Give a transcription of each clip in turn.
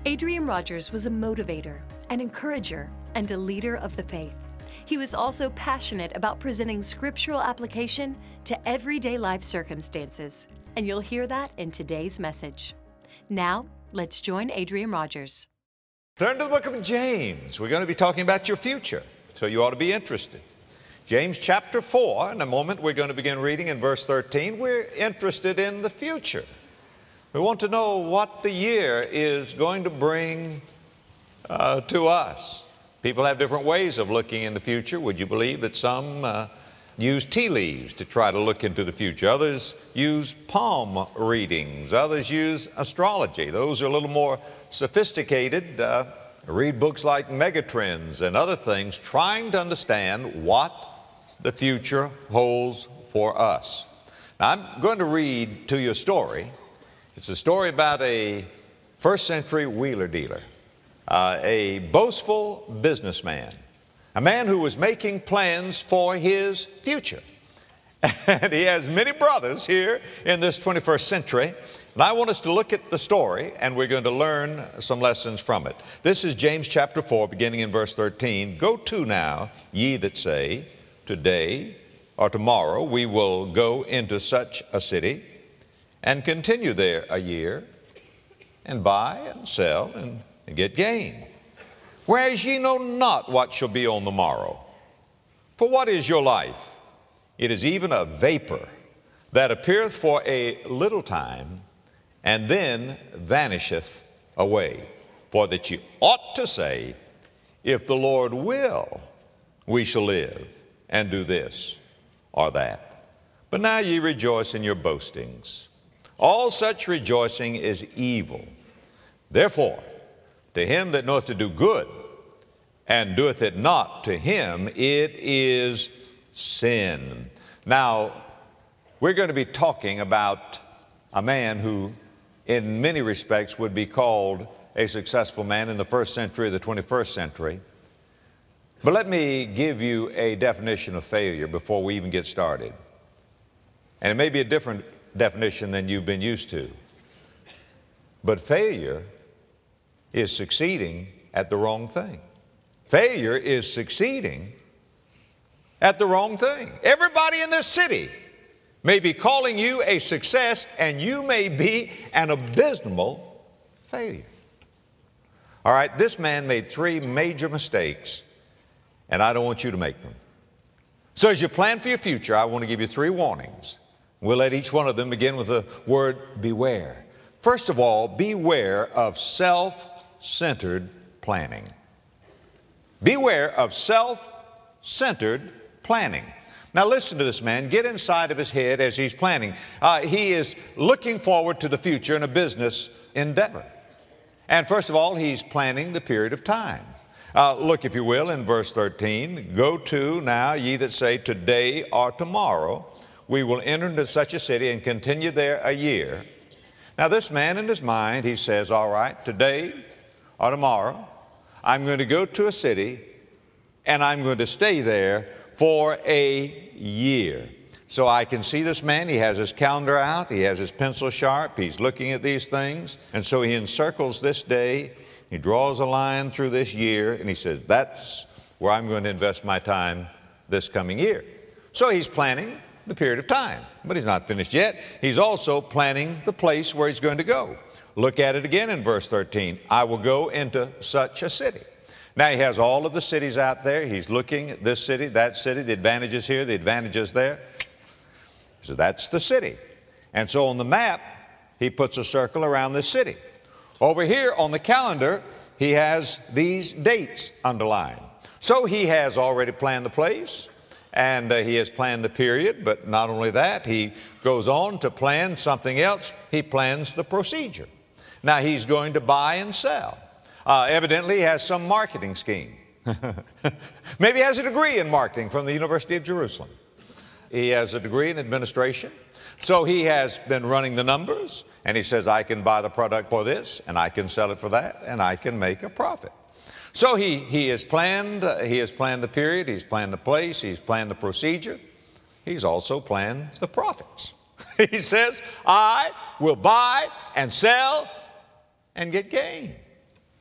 Adrian Rogers was a motivator, an encourager, and a leader of the faith. He was also passionate about presenting scriptural application to everyday life circumstances, and you'll hear that in today's message. Now, let's join Adrian Rogers. Turn to the book of James. We're going to be talking about your future, so you ought to be interested. James chapter 4, in a moment we're going to begin reading in verse 13. We're interested in the future. We want to know what the year is going to bring to us. People have different ways of looking in the future. Would you believe that some use tea leaves to try to look into the future? Others use palm readings. Others use astrology. Those are a little more sophisticated. Read books like Megatrends and other things, trying to understand what the future holds for us. Now, I'm going to read to you a story. It's a story about a first-century wheeler dealer, a boastful businessman, a man who was making plans for his future. And he has many brothers here in this 21st century. And I want us to look at the story, and we're going to learn some lessons from it. This is James chapter 4, beginning in verse 13. Go to now, ye that say, today or tomorrow we will go into such a city, and continue there a year, and buy and sell and get gain. Whereas ye know not what shall be on the morrow. For what is your life? It is even a vapor that appeareth for a little time, and then vanisheth away. For that ye ought to say, if the Lord will, we shall live, and do this or that. But now ye rejoice in your boastings. All such rejoicing is evil. Therefore, to him that knoweth to do good, and doeth it not, to him it is sin. Now, we're going to be talking about a man who, in many respects, would be called a successful man in the first century of the 21st century. But let me give you a definition of failure before we even get started. And it may be a different definition than you've been used to. But failure is succeeding at the wrong thing. Failure is succeeding at the wrong thing. Everybody in this city may be calling you a success, and you may be an abysmal failure. All right, this man made 3 major mistakes, and I don't want you to make them. So as you plan for your future, I want to give you 3 warnings. We'll let each one of them begin with the word beware. First of all, beware of self-centered planning. Beware of self-centered planning. Now listen to this man. Get inside of his head as he's planning. He is looking forward to the future in a business endeavor. And first of all, he's planning the period of time. Look, if you will, in verse 13. Go to now, ye that say, today or tomorrow we will enter into such a city and continue there a year. Now this man in his mind, he says, all right, today or tomorrow, I'm going to go to a city and I'm going to stay there for a year. So I can see this man, he has his calendar out, he has his pencil sharp, he's looking at these things. And so he encircles this day, he draws a line through this year, and he says, that's where I'm going to invest my time this coming year. So he's planning the period of time, but he's not finished yet. He's also planning the place where he's going to go. Look at it again in verse 13. I will go into such a city. Now he has all of the cities out there. He's looking at this city, that city, the advantages here, the advantages there. So that's the city. And so on the map, he puts a circle around this city. Over here on the calendar, he has these dates underlined. So he has already planned the place. And he has planned the period, but not only that, he goes on to plan something else. He plans the procedure. Now, he's going to buy and sell. Evidently, he has some marketing scheme. Maybe he has a degree in marketing from the University of Jerusalem. He has a degree in administration. So he has been running the numbers, and he says, I can buy the product for this, and I can sell it for that, and I can make a profit. So he has planned the period, he's planned the place, he's planned the procedure. He's also planned the profits. He says, I will buy and sell and get gain.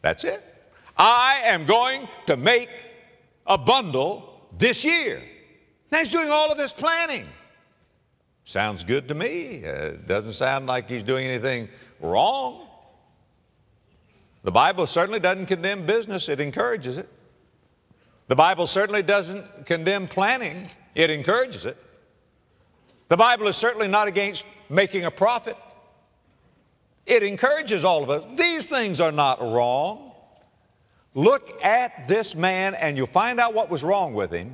That's it. I am going to make a bundle this year. Now he's doing all of this planning. Sounds good to me. Doesn't sound like he's doing anything wrong. The Bible certainly doesn't condemn business. It encourages it. The Bible certainly doesn't condemn planning. It encourages it. The Bible is certainly not against making a profit. It encourages all of us. These things are not wrong. Look at this man and you'll find out what was wrong with him.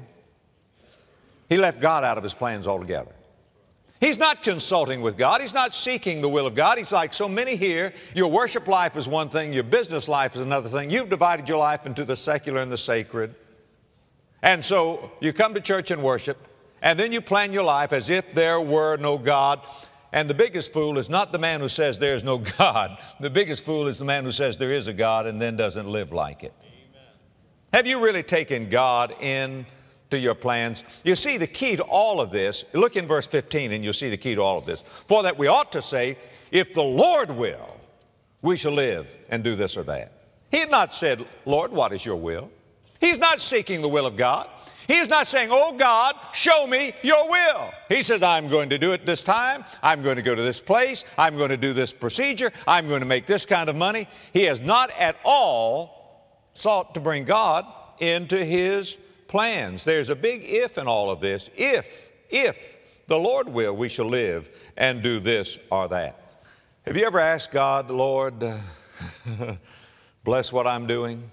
He left God out of his plans altogether. He's not consulting with God. He's not seeking the will of God. He's like so many here. Your worship life is one thing. Your business life is another thing. You've divided your life into the secular and the sacred. And so you come to church and worship, and then you plan your life as if there were no God. And the biggest fool is not the man who says there's no God. The biggest fool is the man who says there is a God and then doesn't live like it. Amen. Have you really taken God into your plans? You see the key to all of this. Look in verse 15 and you'll see the key to all of this. For that we ought to say, if the Lord will, we shall live and do this or that. He had not said, Lord, what is your will? He's not seeking the will of God. He's not saying, oh God, show me your will. He says, I'm going to do it this time. I'm going to go to this place. I'm going to do this procedure. I'm going to make this kind of money. He has not at all sought to bring God into his plans. There's a big if in all of this. If the Lord will, we shall live and do this or that. Have you ever asked God, Lord, bless what I'm doing?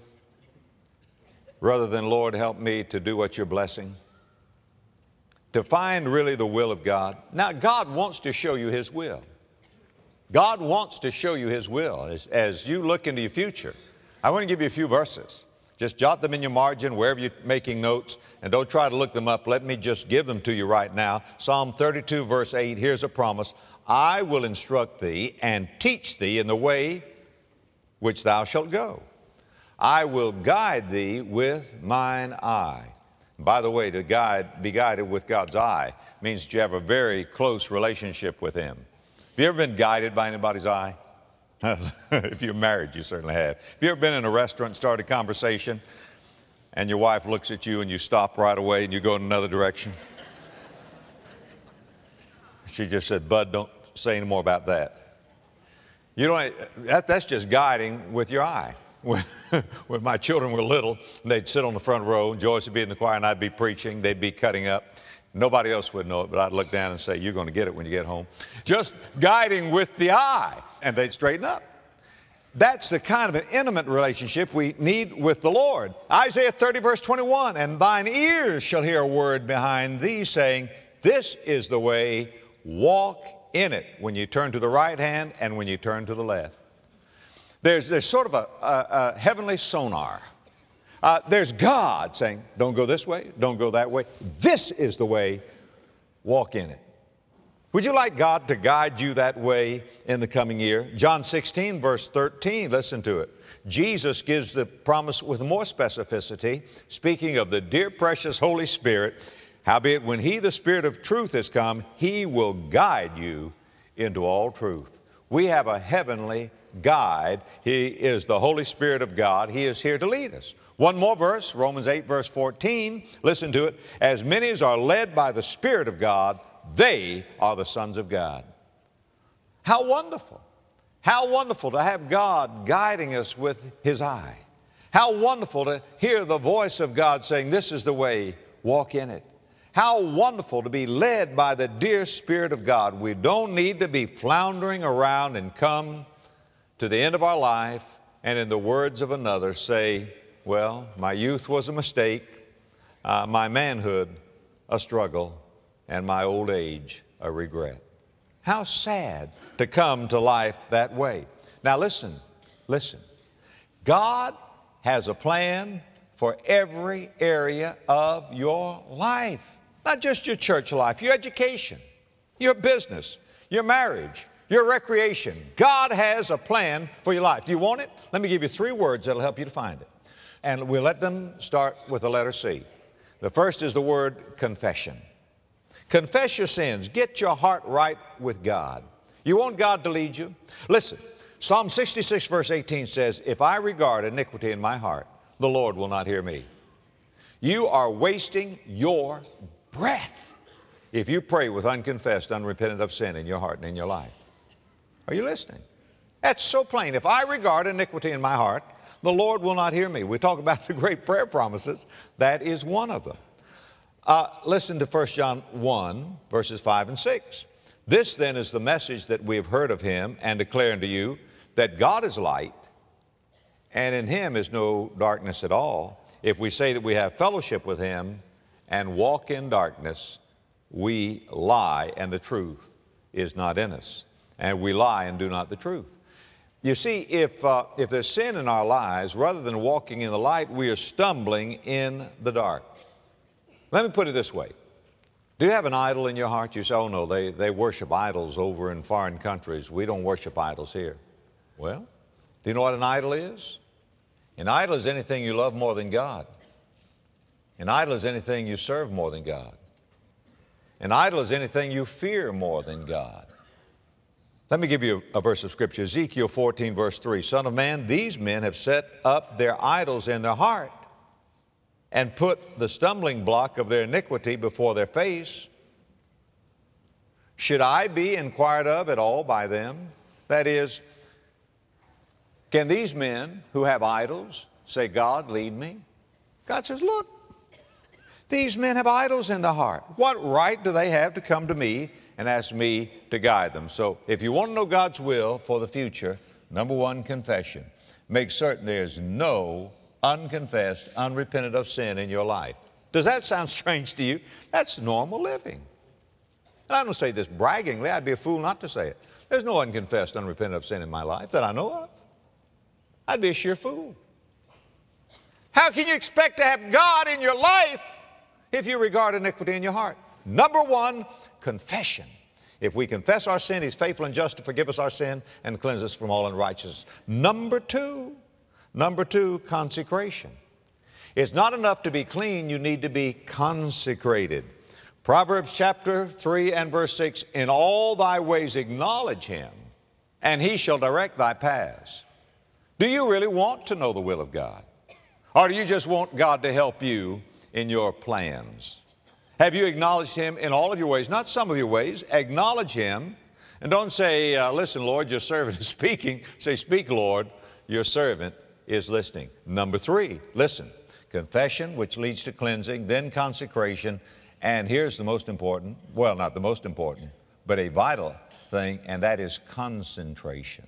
Rather than, Lord, help me to do what you're blessing. To find really the will of God. Now, God wants to show you his will. God wants to show you his will. As you look into your future, I want to give you a few verses. Just jot them in your margin wherever you're making notes, and don't try to look them up. Let me just give them to you right now. Psalm 32, verse 8, here's a promise. I will instruct thee and teach thee in the way which thou shalt go. I will guide thee with mine eye. By the way, to be guided with God's eye means that you have a very close relationship with him. Have you ever been guided by anybody's eye? If you're married, you certainly have. Have you ever been in a restaurant and started a conversation and your wife looks at you and you stop right away and you go in another direction? She just said, Bud, don't say any more about that. You know, that's just guiding with your eye. When my children were little, they'd sit on the front row, and Joyce would be in the choir, and I'd be preaching. They'd be cutting up. Nobody else would know it, but I'd look down and say, you're going to get it when you get home. Just guiding with the eye, and they'd straighten up. That's the kind of an intimate relationship we need with the Lord. Isaiah 30, verse 21, and thine ears shall hear a word behind thee saying, this is the way, walk in it, when you turn to the right hand and when you turn to the left. There's sort of a heavenly sonar. There's God saying, don't go this way, don't go that way. This is the way, walk in it. Would you like God to guide you that way in the coming year? John 16, verse 13, listen to it. Jesus gives the promise with more specificity, speaking of the dear precious Holy Spirit. Howbeit, when he, the Spirit of truth, is come, he will guide you into all truth. We have a heavenly guide. He is the Holy Spirit of God. He is here to lead us. One more verse, Romans 8, verse 14. Listen to it. As many as are led by the Spirit of God, they are the sons of God. How wonderful. How wonderful to have God guiding us with his eye. How wonderful to hear the voice of God saying, this is the way, walk in it. How wonderful to be led by the dear Spirit of God. We don't need to be floundering around and come to the end of our life and in the words of another say, well, my youth was a mistake, my manhood a struggle, and my old age a regret. How sad to come to life that way. Now listen. God has a plan for every area of your life. Not just your church life, your education, your business, your marriage, your recreation. God has a plan for your life. You want it? Let me give you 3 words that'll help you to find it. And we'll let them start with the letter C. The first is the word confession. Confess your sins. Get your heart right with God. You want God to lead you? Listen, Psalm 66 verse 18 says, if I regard iniquity in my heart, the Lord will not hear me. You are wasting your breath if you pray with unconfessed, unrepentant of sin in your heart and in your life. Are you listening? That's so plain. If I regard iniquity in my heart, the Lord will not hear me. We talk about the great prayer promises. That is one of them. Listen to 1 John 1, verses 5 and 6. This then is the message that we have heard of him and declare unto you, that God is light, and in him is no darkness at all. If we say that we have fellowship with him and walk in darkness, we lie, and the truth is not in us. And we lie and do not the truth. You see, if there's sin in our lives, rather than walking in the light, we are stumbling in the dark. Let me put it this way. Do you have an idol in your heart? You say, oh no, they worship idols over in foreign countries. We don't worship idols here. Well, do you know what an idol is? An idol is anything you love more than God. An idol is anything you serve more than God. An idol is anything you fear more than God. Let me give you a verse of Scripture, Ezekiel 14, verse 3. Son of man, these men have set up their idols in their heart and put the stumbling block of their iniquity before their face. Should I be inquired of at all by them? That is, can these men who have idols say, God, lead me? God says, look, these men have idols in their heart. What right do they have to come to me and ask me to guide them? So if you want to know God's will for the future, number one, confession. Make certain there's no unconfessed, unrepentant of sin in your life. Does that sound strange to you? That's normal living. And I don't say this braggingly. I'd be a fool not to say it. There's no unconfessed, unrepentant of sin in my life that I know of. I'd be a sheer fool. How can you expect to have God in your life if you regard iniquity in your heart? Number one, confession. If we confess our sin, He's faithful and just to forgive us our sin and cleanse us from all unrighteousness. Number two, consecration. It's not enough to be clean, you need to be consecrated. Proverbs chapter 3 and verse 6, in all thy ways acknowledge Him, and He shall direct thy paths. Do you really want to know the will of God? Or do you just want God to help you in your plans? Have you acknowledged Him in all of your ways? Not some of your ways. Acknowledge Him. And don't say, listen, Lord, your servant is speaking. Say, speak, Lord, your servant is listening. Number three, listen. Confession, which leads to cleansing, then consecration, and here's the most important, well, not the most important, but a vital thing, and that is concentration.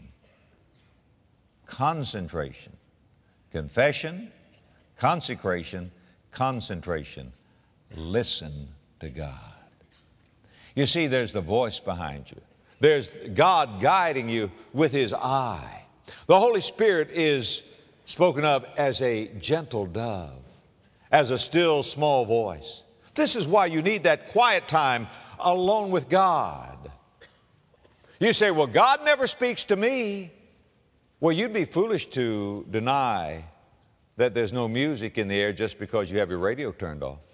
Concentration. Confession, consecration, concentration. Listen to God. You see, there's the voice behind you. There's God guiding you with His eye. The Holy Spirit is spoken of as a gentle dove, as a still small voice. This is why you need that quiet time alone with God. You say, well, God never speaks to me. Well, you'd be foolish to deny that there's no music in the air just because you have your radio turned off.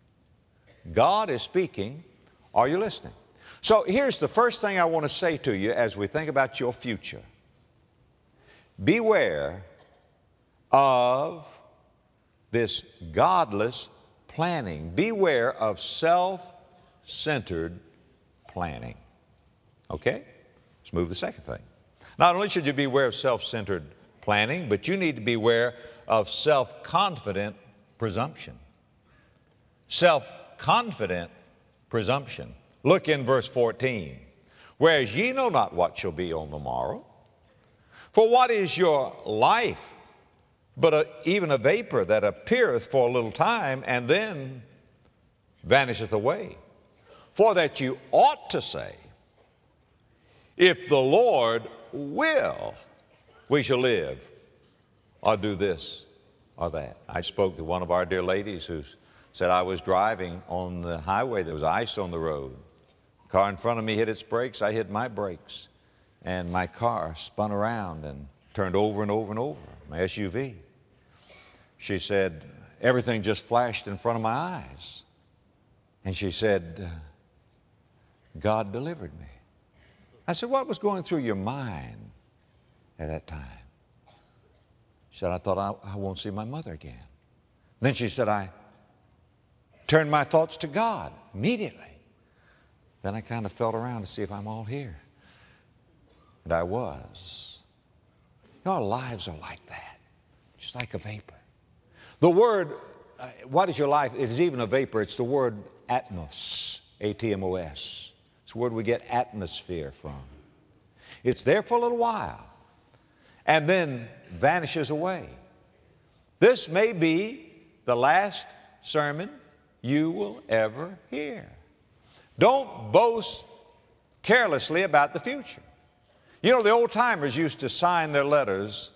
God is speaking. Are you listening? So here's the first thing I want to say to you as we think about your future. Beware of this godless planning. Beware of self-centered planning. Okay? Let's move to the second thing. Not only should you beware of self-centered planning, but you need to beware of self-confident presumption. Self-confident presumption. Look in verse 14. Whereas ye know not what shall be on the morrow. For what is your life but even a vapor that appeareth for a little time and then vanisheth away? For that you ought to say, if the Lord will, we shall live, or do this or that. I spoke to one of our dear ladies who said, I was driving on the highway, there was ice on the road. The car in front of me hit its brakes, I hit my brakes, and my car spun around and turned over and over and over, my SUV. She said, everything just flashed in front of my eyes. And she said, God delivered me. I said, what was going through your mind? at that time. She said, I thought I won't see my mother again. Then she said, I turned my thoughts to God immediately. Then I kind of felt around to see if I'm all here. And I was. You know, our lives are like that, just like a vapor. The word, what is your life? It is even a vapor. It's the word atmos, A-T-M-O-S. It's the word we get atmosphere from. It's there for a little while and then vanishes away. This may be the last sermon you will ever hear. Don't boast carelessly about the future. You know, the old timers used to sign their letters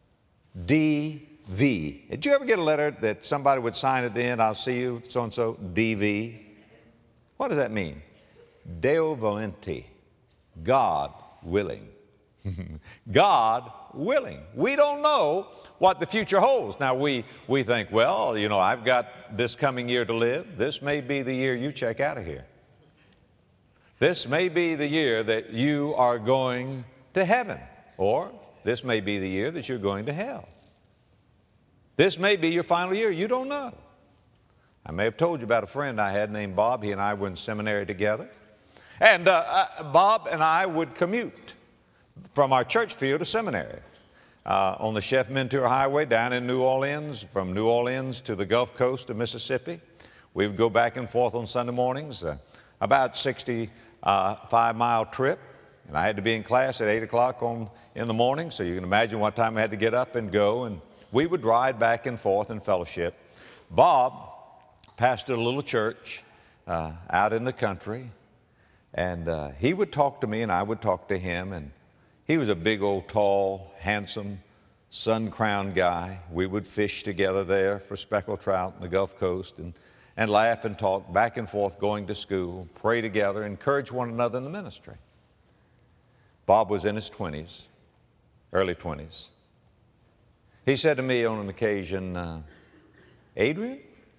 D.V. Did you ever get a letter that somebody would sign at the end, I'll see you, so-and-so, D.V.? What does that mean? Deo volenti, God willing. God willing. We don't know what the future holds. Now, we think, well, you know, I've got this coming year to live. This may be the year you check out of here. This may be the year that you are going to heaven, or this may be the year that you're going to hell. This may be your final year. You don't know. I may have told you about a friend I had named Bob. He and I were in seminary together. And Bob and I would commute from our church field to seminary on the Chef Mentor Highway down in New Orleans, from New Orleans to the Gulf Coast of Mississippi. We would go back and forth on Sunday mornings, about 65-mile trip. And I had to be in class at 8 o'clock in the morning, so you can imagine what time I had to get up and go. And we would ride back and forth in fellowship. Bob pastored a little church out in the country, and he would talk to me and I would talk to him, and he was a big old tall, handsome, sun-crowned guy. We would fish together there for speckled trout in the Gulf Coast and laugh and talk back and forth going to school, pray together, encourage one another in the ministry. Bob was in his 20s, early 20s. He said to me on an occasion, Adrian,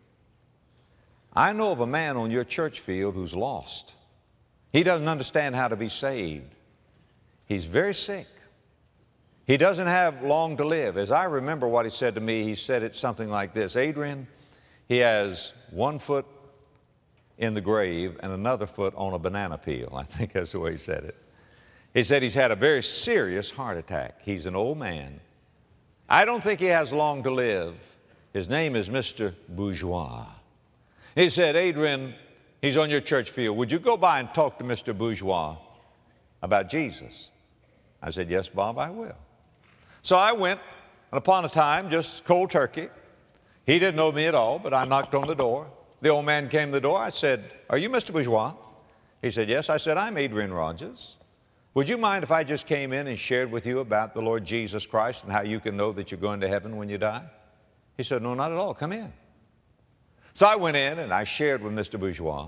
I know of a man on your church field who's lost. He doesn't understand how to be saved. He's very sick. He doesn't have long to live. As I remember what he said to me, he said it something like this, Adrian, he has one foot in the grave and another foot on a banana peel. I think that's the way he said it. He said he's had a very serious heart attack. He's an old man. I don't think he has long to live. His name is Mr. Bourgeois. He said, Adrian, he's on your church field. Would you go by and talk to Mr. Bourgeois about Jesus? I said, yes, Bob, I will. So I went, and upon a time, just cold turkey. He didn't know me at all, but I knocked on the door. The old man came to the door. I said, are you Mr. Bourgeois? He said, yes. I said, I'm Adrian Rogers. Would you mind if I just came in and shared with you about the Lord Jesus Christ and how you can know that you're going to heaven when you die? He said, no, not at all. Come in. So I went in and I shared with Mr. Bourgeois,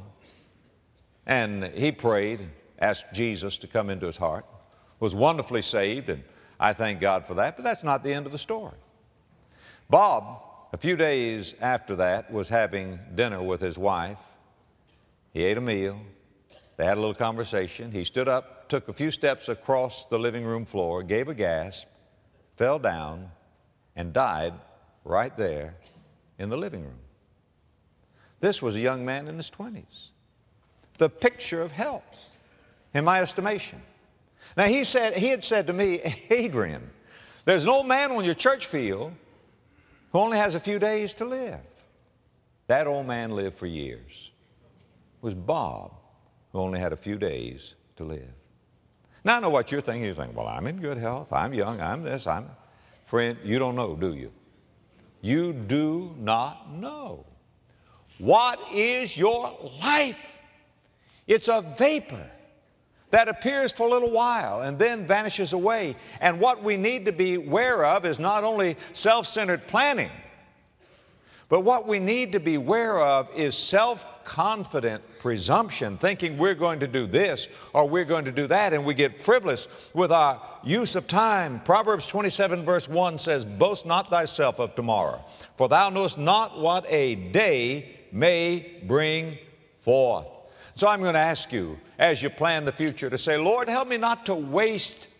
and he prayed, asked Jesus to come into his heart, was wonderfully saved, and I thank God for that, but that's not the end of the story. Bob, a few days after that, was having dinner with his wife. He ate a meal. They had a little conversation. He stood up, took a few steps across the living room floor, gave a gasp, fell down, and died right there in the living room. This was a young man in his 20s. The picture of health, in my estimation. Now, he had said to me, Adrian, there's an old man on your church field who only has a few days to live. That old man lived for years. It was Bob, who only had a few days to live. Now, I know what you're thinking. You're thinking, well, I'm in good health. I'm young. I'm this. Friend, you don't know, do you? You do not know. What is your life? It's a vapor that appears for a little while and then vanishes away. And what we need to be aware of is not only self-centered planning, but what we need to be aware of is self-confident presumption, thinking we're going to do this or we're going to do that, and we get frivolous with our use of time. Proverbs 27 verse 1 says, boast not thyself of tomorrow, for thou knowest not what a day may bring forth. So I'm going to ask you, as you plan the future, to say, Lord, help me not to waste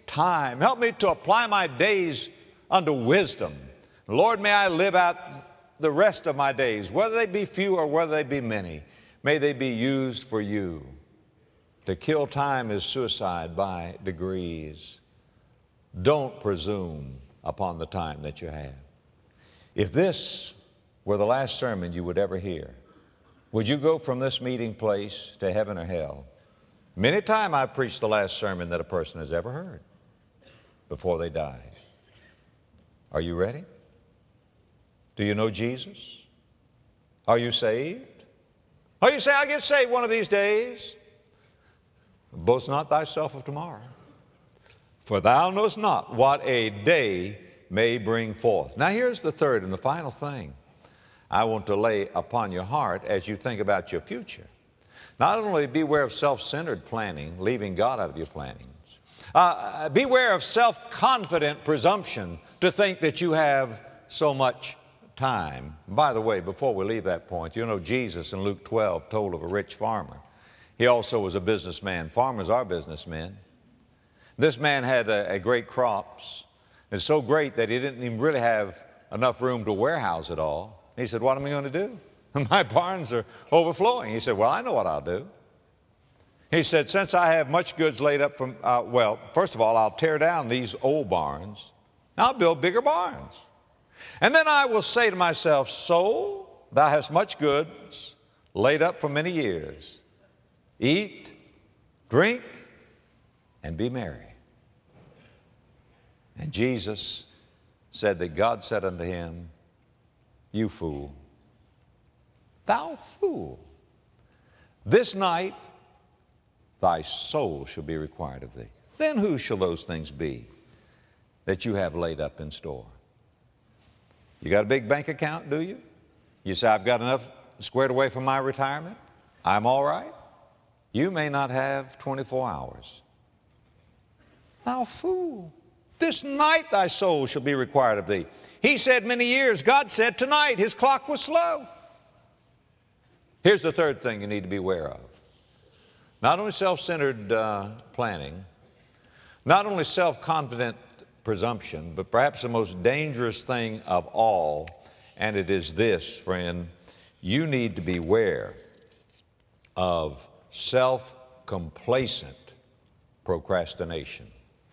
time. Help me to apply my days unto wisdom. Lord, may I live out the rest of my days, whether they be few or whether they be many, may they be used for you. To kill time is suicide by degrees. Don't presume upon the time that you have. If this were the last sermon you would ever hear, would you go from this meeting place to heaven or hell? Many times I've preached the last sermon that a person has ever heard before they died. Are you ready? Do you know Jesus? Are you saved? Or you say, I'll get saved one of these days. Boast not thyself of tomorrow, for thou knowest not what a day may bring forth. Now here's the third and the final thing I want to lay upon your heart as you think about your future. Not only beware of self-centered planning, leaving God out of your plannings. Beware of self-confident presumption to think that you have so much time. By the way, before we leave that point, you know Jesus in Luke 12 told of a rich farmer. He also was a businessman. Farmers are businessmen. This man had a great crops. It's so great that he didn't even really have enough room to warehouse it all. He said, what am I going to do? My barns are overflowing. He said, well, I know what I'll do. He said, since I have much goods laid up from, first of all, I'll tear down these old barns. I'll build bigger barns. And then I will say to myself, soul, thou hast much goods laid up for many years. Eat, drink, and be merry. And Jesus said that God said unto him, you fool, thou fool, this night thy soul shall be required of thee. Then whose shall those things be that you have laid up in store? You got a big bank account, do you? You say, I've got enough squared away for my retirement. I'm all right. You may not have 24 hours. Thou fool, this night thy soul shall be required of thee. He said many years, God said tonight. His clock was slow. Here's the third thing you need to be aware of. Not only self-centered planning, not only self-confident presumption, but perhaps the most dangerous thing of all, and it is this, friend, you need to beware of self-complacent procrastination.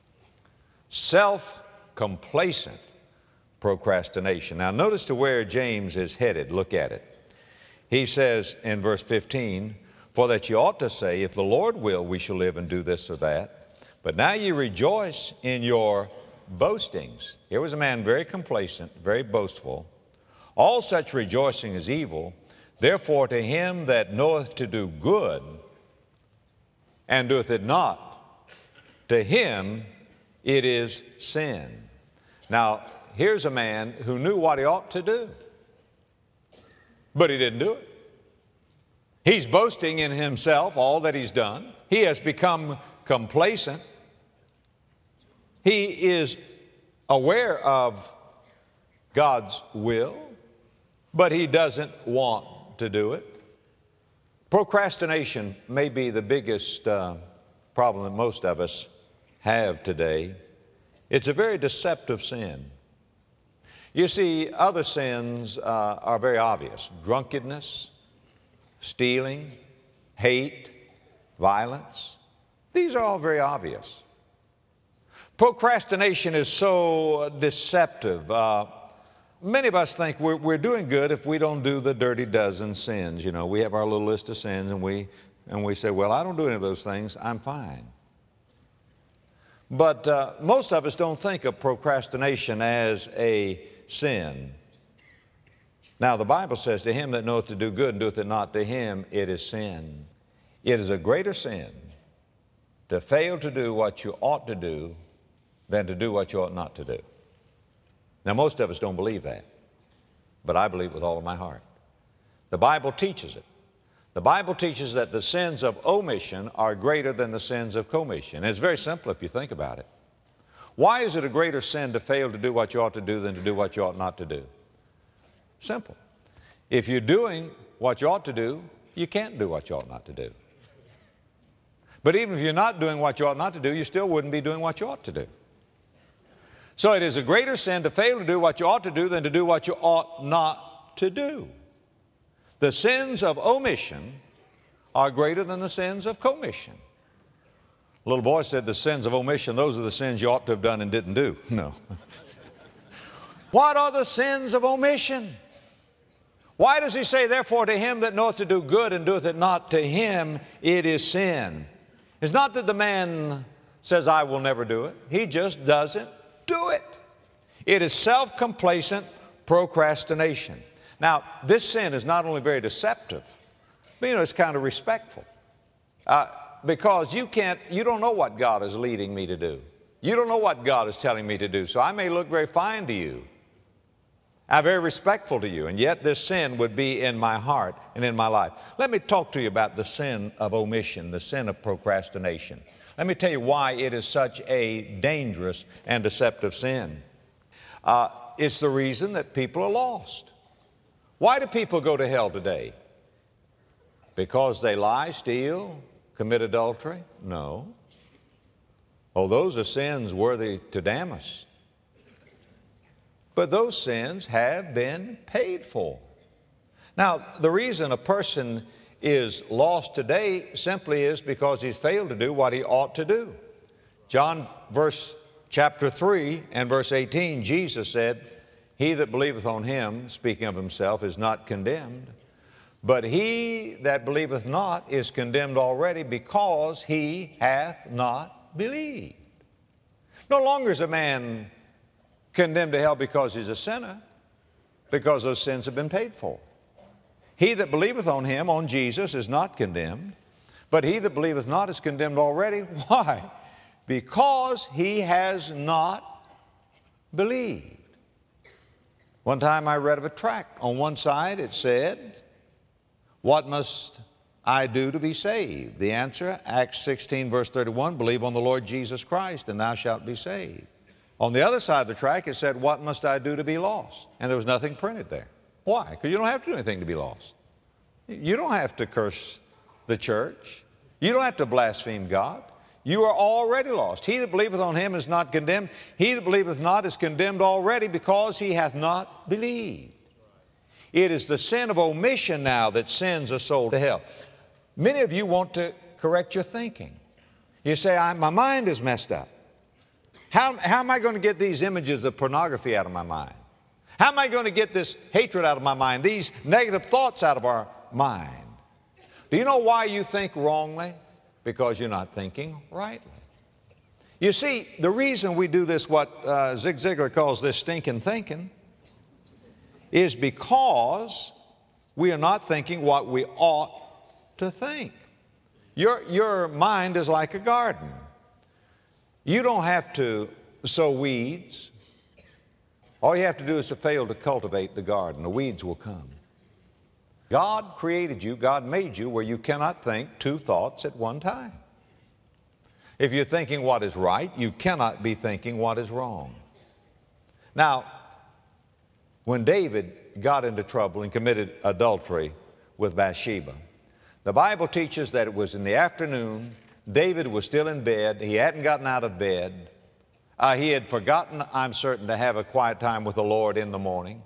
Self-complacent procrastination. Now notice to where James is headed. Look at it. He says in verse 15, for that you ought to say, if the Lord will, we shall live and do this or that. But now ye rejoice in your boastings. Here was a man very complacent, very boastful. All such rejoicing is evil. Therefore to him that knoweth to do good and doeth it not, to him it is sin. Now, here's a man who knew what he ought to do, but he didn't do it. He's boasting in himself, all that he's done. He has become complacent. He is aware of God's will, but he doesn't want to do it. Procrastination may be the biggest problem that most of us have today. It's a very deceptive sin. You see, other sins are very obvious. Drunkenness, stealing, hate, violence. These are all very obvious. Procrastination is so deceptive. Many of us think we're doing good if we don't do the dirty dozen sins. You know, we have our little list of sins and we say, well, I don't do any of those things, I'm fine. But most of us don't think of procrastination as a sin. Now, the Bible says, to him that knoweth to do good and doeth it not, to him it is sin. It is a greater sin to fail to do what you ought to do than to do what you ought not to do. Now, most of us don't believe that, but I believe with all of my heart. The Bible teaches it. The Bible teaches that the sins of omission are greater than the sins of commission. And it's very simple if you think about it. Why is it a greater sin to fail to do what you ought to do than to do what you ought not to do? Simple. If you're doing what you ought to do, you can't do what you ought not to do. But even if you're not doing what you ought not to do, you still wouldn't be doing what you ought to do. So it is a greater sin to fail to do what you ought to do than to do what you ought not to do. The sins of omission are greater than the sins of commission. A little boy said the sins of omission, those are the sins you ought to have done and didn't do. No. What are the sins of omission? Why does he say, therefore, to him that knoweth to do good and doeth it not, to him it is sin? It's not that the man says, I will never do it. He just doesn't do it. It is self-complacent procrastination. Now, this sin is not only very deceptive, but it's kind of respectful. Because you don't know what God is leading me to do. You don't know what God is telling me to do. So I may look very fine to you. I'm very respectful to you, and yet this sin would be in my heart and in my life. Let me talk to you about the sin of omission, the sin of procrastination. Let me tell you why it is such a dangerous and deceptive sin. It's the reason that people are lost. Why do people go to hell today? Because they lie, steal, commit adultery? No. Oh, those are sins worthy to damn us. But those sins have been paid for. Now, the reason a person is lost today simply is because he's failed to do what he ought to do. John chapter 3 and verse 18, Jesus said, he that believeth on him, speaking of himself, is not condemned. But he that believeth not is condemned already, because he hath not believed. No longer is a man condemned to hell because he's a sinner, because those sins have been paid for. He that believeth on him, on Jesus, is not condemned, but he that believeth not is condemned already. Why? Because he has not believed. One time I read of a tract. On one side it said, what must I do to be saved? The answer, Acts 16 verse 31, believe on the Lord Jesus Christ and thou shalt be saved. On the other side of the tract it said, what must I do to be lost? And there was nothing printed there. Why? Because you don't have to do anything to be lost. You don't have to curse the church. You don't have to blaspheme God. You are already lost. He that believeth on him is not condemned. He that believeth not is condemned already, because he hath not believed. It is the sin of omission now that sends a soul to hell. Many of you want to correct your thinking. You say, my mind is messed up. How am I going to get these images of pornography out of my mind? How am I going to get this hatred out of my mind, these negative thoughts out of our mind? Do you know why you think wrongly? Because you're not thinking rightly. You see, the reason we do this, what Zig Ziglar calls this stinking thinking, is because we are not thinking what we ought to think. Your mind is like a garden. You don't have to sow weeds. All you have to do is to fail to cultivate the garden. The weeds will come. God created you, God made you where you cannot think two thoughts at one time. If you're thinking what is right, you cannot be thinking what is wrong. Now, when David got into trouble and committed adultery with Bathsheba, the Bible teaches that it was in the afternoon. David was still in bed. He hadn't gotten out of bed. He had forgotten, I'm certain, to have a quiet time with the Lord in the morning.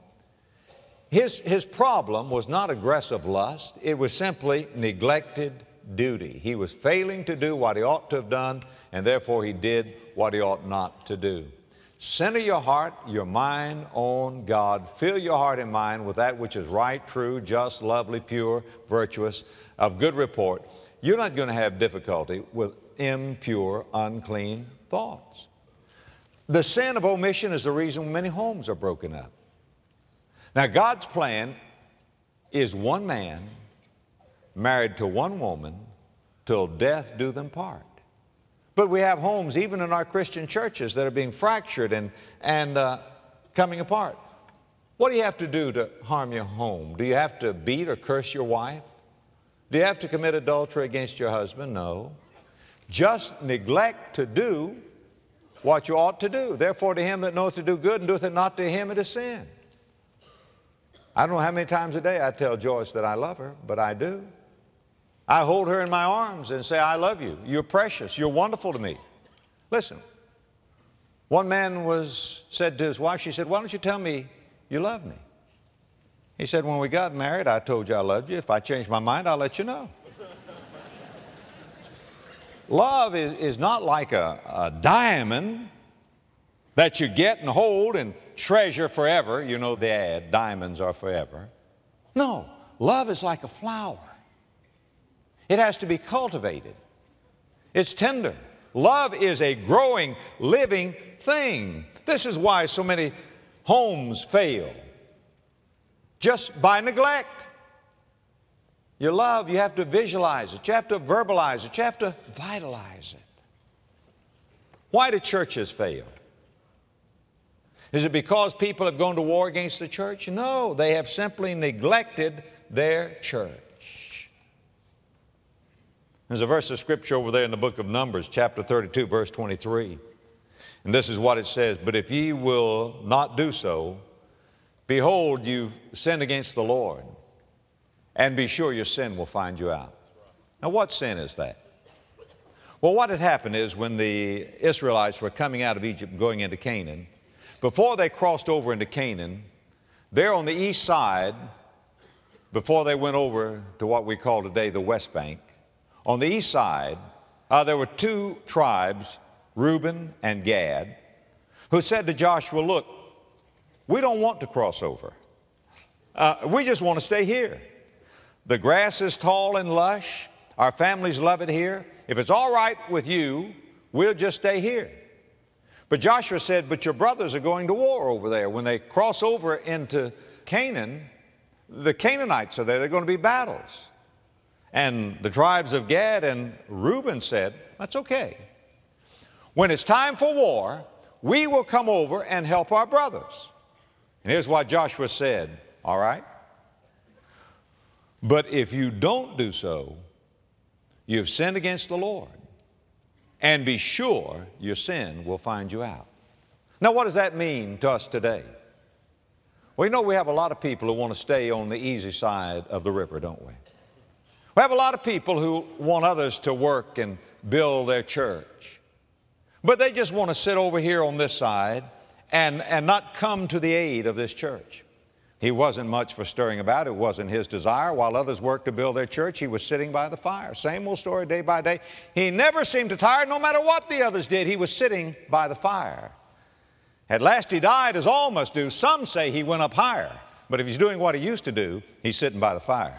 His problem was not aggressive lust. It was simply neglected duty. He was failing to do what he ought to have done, and therefore he did what he ought not to do. Center your heart, your mind on God. Fill your heart and mind with that which is right, true, just, lovely, pure, virtuous, of good report. You're not going to have difficulty with impure, unclean thoughts. The sin of omission is the reason many homes are broken up. Now, God's plan is one man married to one woman till death do them part. But we have homes, even in our Christian churches, that are being fractured and coming apart. What do you have to do to harm your home? Do you have to beat or curse your wife? Do you have to commit adultery against your husband? No. Just neglect to do what you ought to do. Therefore, to him that knoweth to do good and doeth it not, to him it is sin. I don't know how many times a day I tell Joyce that I love her, but I do. I hold her in my arms and say, I love you. You're precious. You're wonderful to me. Listen, one man said to his wife, she said, why don't you tell me you love me? He said, when we got married, I told you I loved you. If I change my mind, I'll let you know. Love is not like a diamond that you get and hold and treasure forever. You know the ad, diamonds are forever. No, love is like a flower. It has to be cultivated. It's tender. Love is a growing, living thing. This is why so many homes fail. Just by neglect. Your love, you have to visualize it. You have to verbalize it. You have to vitalize it. Why do churches fail? Is it because people have gone to war against the church? No, they have simply neglected their church. There's a verse of Scripture over there in the book of Numbers, chapter 32, verse 23. And this is what it says, but if ye will not do so, behold, you've sinned against the Lord, and be sure your sin will find you out. Now, what sin is that? Well, what had happened is when the Israelites were coming out of Egypt going into Canaan, before they crossed over into Canaan, there on the east side, before they went over to what we call today the West Bank, on the east side, there were two tribes, Reuben and Gad, who said to Joshua, look, we don't want to cross over. We just want to stay here. The grass is tall and lush. Our families love it here. If it's all right with you, we'll just stay here. But Joshua said, but your brothers are going to war over there. When they cross over into Canaan, the Canaanites are there. They're going to be battles. And the tribes of Gad and Reuben said, that's okay. When it's time for war, we will come over and help our brothers. And here's what Joshua said, all right? But if you don't do so, you've sinned against the Lord. And be sure your sin will find you out. Now, what does that mean to us today? Well, you know, we have a lot of people who want to stay on the easy side of the river, don't we? We have a lot of people who want others to work and build their church. But they just want to sit over here on this side and not come to the aid of this church. He wasn't much for stirring about. It wasn't his desire. While others worked to build their church, he was sitting by the fire. Same old story day by day. He never seemed to tire, no matter what the others did. He was sitting by the fire. At last he died, as all must do. Some say he went up higher. But if he's doing what he used to do, he's sitting by the fire.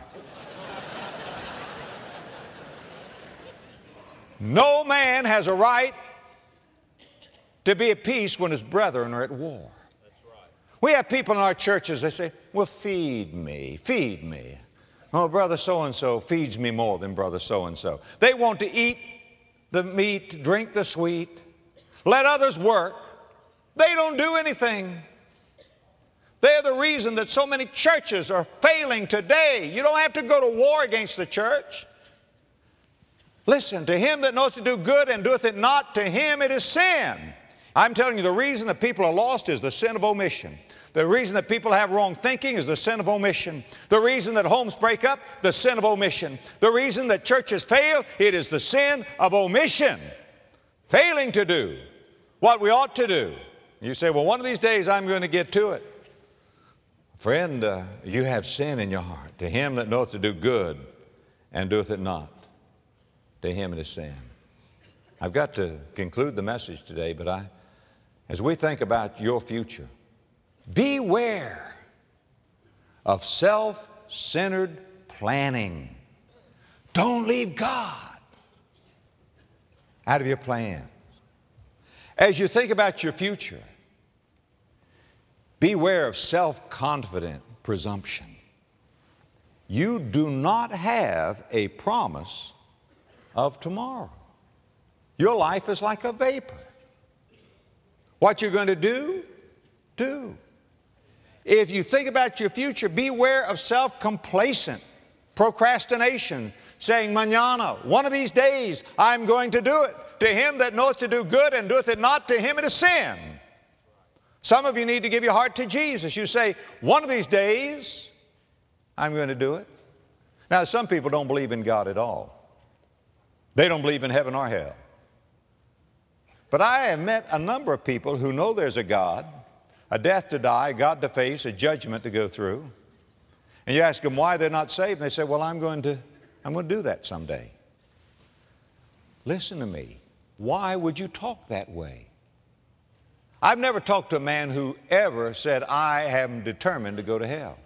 No man has a right to be at peace when his brethren are at war. We have people in our churches, they say, well, feed me, feed me. Oh, brother so-and-so feeds me more than brother so-and-so. They want to eat the meat, drink the sweet, let others work. They don't do anything. They're the reason that so many churches are failing today. You don't have to go to war against the church. Listen, to him that knoweth to do good and doeth it not, to him it is sin. I'm telling you, the reason that people are lost is the sin of omission. The reason that people have wrong thinking is the sin of omission. The reason that homes break up, the sin of omission. The reason that churches fail, it is the sin of omission. Failing to do what we ought to do. You say, well, one of these days I'm going to get to it. Friend, you have sin in your heart. To him that knoweth to do good and doeth it not, to him it is sin. I've got to conclude the message today, but as we think about your future, beware of self-centered planning. Don't leave God out of your plans. As you think about your future, beware of self-confident presumption. You do not have a promise of tomorrow. Your life is like a vapor. What you're going to do, do. If you think about your future, beware of self-complacent procrastination, saying, mañana, one of these days, I'm going to do it. To him that knoweth to do good and doeth it not, to him it is sin. Some of you need to give your heart to Jesus. You say, one of these days, I'm going to do it. Now, some people don't believe in God at all. They don't believe in heaven or hell. But I have met a number of people who know there's a God, a death to die, a God to face, a judgment to go through. And you ask them why they're not saved, and they say, well, I'm going to do that someday. Listen to me. Why would you talk that way? I've never talked to a man who ever said, I am determined to go to hell.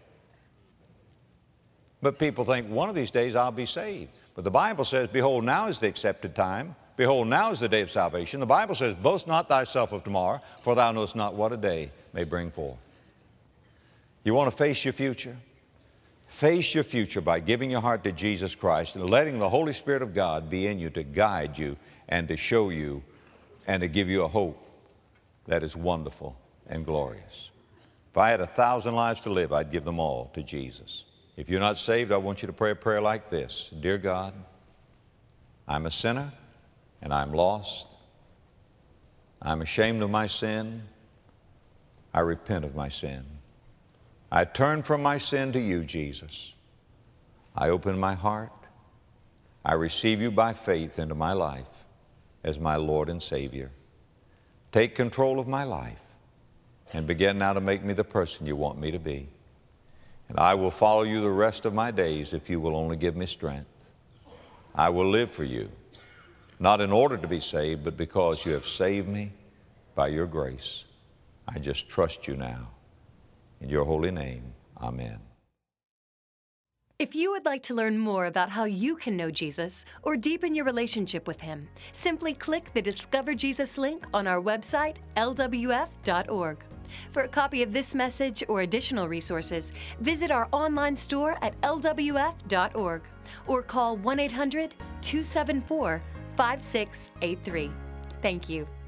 But people think, one of these days I'll be saved. But the Bible says, behold, now is the accepted time. Behold, now is the day of salvation. The Bible says, boast not thyself of tomorrow, for thou knowest not what a day may bring forth. You want to face your future? Face your future by giving your heart to Jesus Christ and letting the Holy Spirit of God be in you to guide you and to show you and to give you a hope that is wonderful and glorious. If I had 1,000 lives to live, I'd give them all to Jesus. If you're not saved, I want you to pray a prayer like this. Dear God, I'm a sinner and I'm lost. I'm ashamed of my sin. I repent of my sin. I turn from my sin to you, Jesus. I open my heart. I receive you by faith into my life as my Lord and Savior. Take control of my life and begin now to make me the person you want me to be. And I will follow you the rest of my days if you will only give me strength. I will live for you, not in order to be saved, but because you have saved me by your grace. I just trust you now. In your holy name, amen. If you would like to learn more about how you can know Jesus or deepen your relationship with Him, simply click the Discover Jesus link on our website, lwf.org. For a copy of this message or additional resources, visit our online store at lwf.org or call 1-800-274-5683. Thank you.